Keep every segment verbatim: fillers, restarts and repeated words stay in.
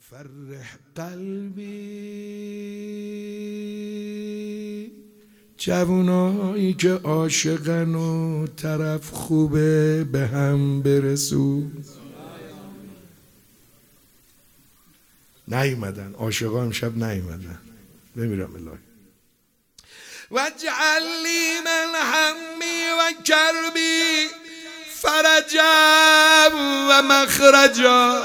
فرح قلبی جوانایی که عاشقن و طرف خوبه به هم برسون. نیومدن عاشقا امشب نیومدن. بمیرم الهی واجعل لی من همي و کربی فرجا و مخرجا.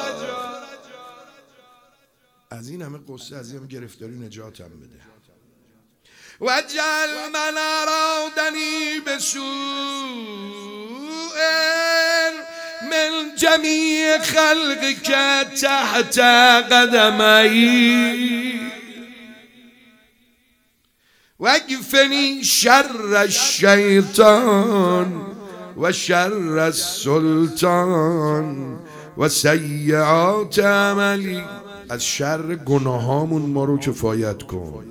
از این همه قصه، از این همه گرفتاری نجاتم بده. واجعل من ارادنی بسوء من جمیع خلقك تحت قدمی واکفنی شر الشیطان و شر السلطان و سیئات عملی. از شر گناهامون ما رو کفایت کن.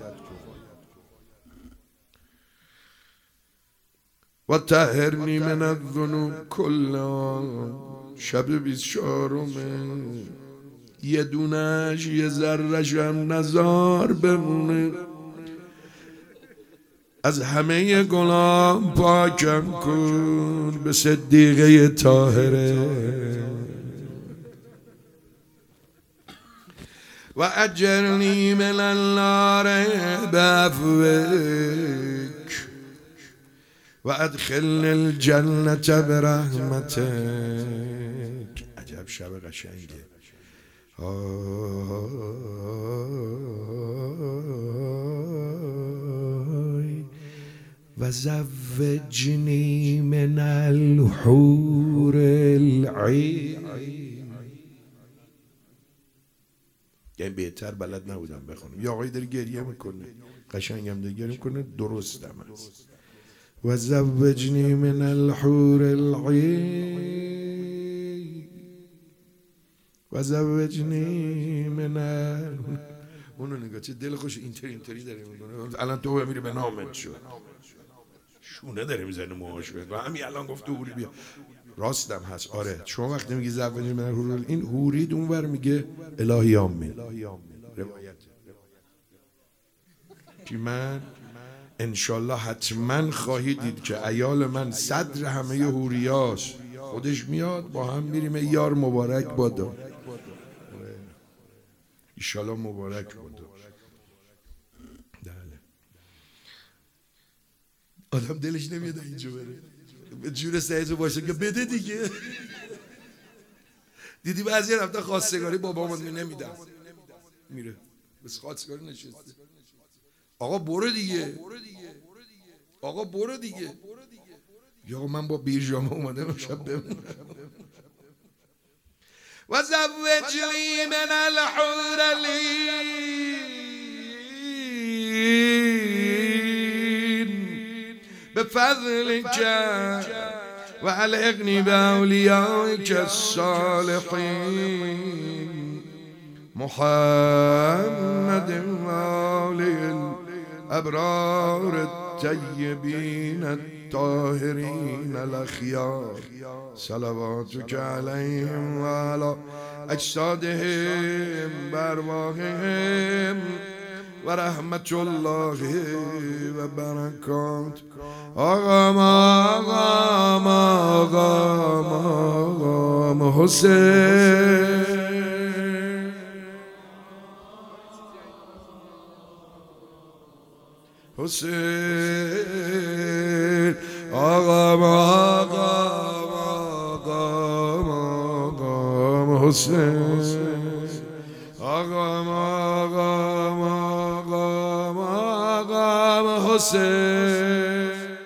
و طهرنی من الذنوب کلها. شب بیست چهارمه یه دونش یه ذره‌ش هم نزار بمونه. از همه گناه پاکم کن به صدیقه طاهره. و اجرنی من النار بعفوک و ادخلنی الجنة برحمتک. عجب شب قشنگه. و زوجنی من الحور العین. یعنی بهتر بلد نبودم بخونم. یا آقایی داره گریه میکنه قشنگم داره گریه میکنه درستم هست. و زوجنی من الحور العین و زوجنی من ال... اونو نگاه چه دل خوش اینطوری اینطوری داره میکنه. الان تو میری به نامت شد شونه داره میزنه موهاشو و همین الان گفت حوری بیا. راستم هست. آره شما وقتی میگی زوجنی من الحور، این حورید اونور میگه الهی آمین. روایت که من انشالله حتما خواهید دید که عیال من صدر همه حوریاست. خودش میاد با هم میریم یار مبارک بادا. انشالله مبارک بادا. آدم دلش نمیاد اینجا بره. به جور سعیتو باشه که بده دیگه. دیدی بعضی رفتن خواستگاری بابامون نمیدم میره بس خواستگاری نشسته. آقا برو دیگه. آقا برو دیگه. یا من با بیرجامه اومدم امشب بمونم. و زوجنی من الحور العین بفضلک و الحقنی باولیائک الصالحین محمد و آله الابرار الطیبین الطاهرین الاخیار صلواتک علیهم و علی اجسادهم و ارواحهم و رحمت الله و برکات. آقا مقام آقا مقام حسین حسین آقا مقام آقا مقام حسین آقا مقام آقا مقام حسین.